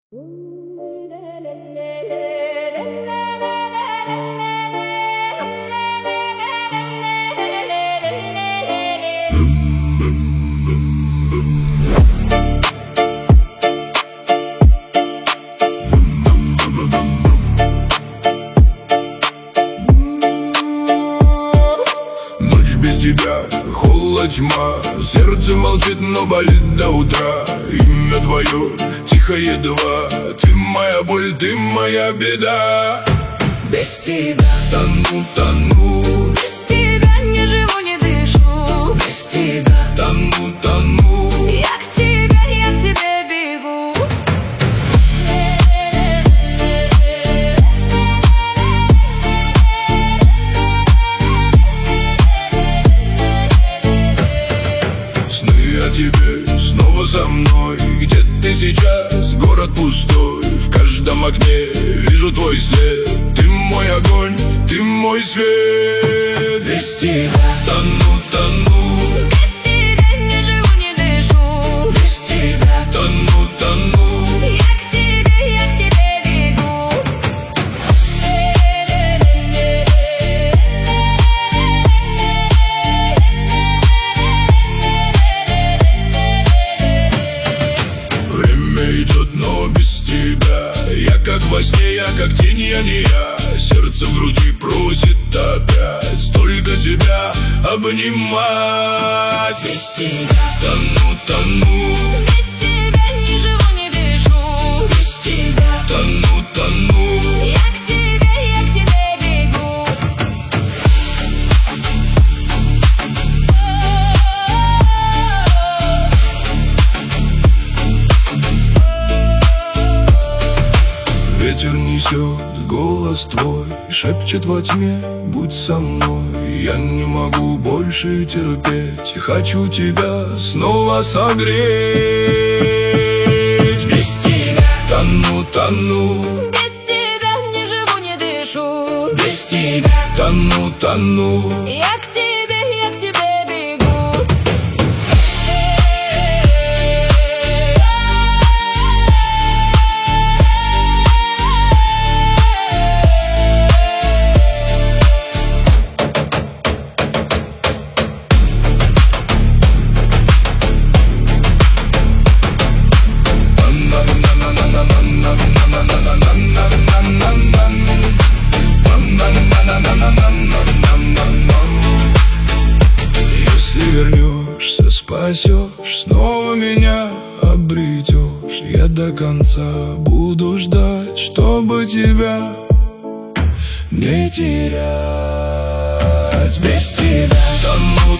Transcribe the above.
Ночь без тебя, холод, тьма, сердце молчит, но болит до утра. Имя твое, тихо едва, ты моя боль, ты моя беда. Без тебя тону, тону, без тебя не живу, не дышу. Без тебя тону, тону. я к тебе бегу. Сны о тебе снова со мной. Где ты сейчас? Город пустой. В каждом окне вижу твой след. Ты мой огонь, ты мой свет. Без тебя тону, тону, без тебя не живу, не дышу. Без тебя тону, тону. я к тебе бегу. Время идет, но без тебя я как во сне, я как тень, я не я. Сердце в груди просит опять столько тебя обнимать. Без тебя тону, тону, без тебя не живу, не дышу. Без тебя тону, тону. я к тебе бегу. Ветер несет голос твой, шепчет во тьме: будь со мной. Я не могу больше терпеть, хочу тебя снова согреть. Без тебя тону, тону, без тебя не живу, не дышу. Без тебя тону, тону. я к тебе бегу. Если вернешься, спасешь, снова меня обретешь. Я до конца буду ждать, чтобы тебя не терять. Без тебя тону,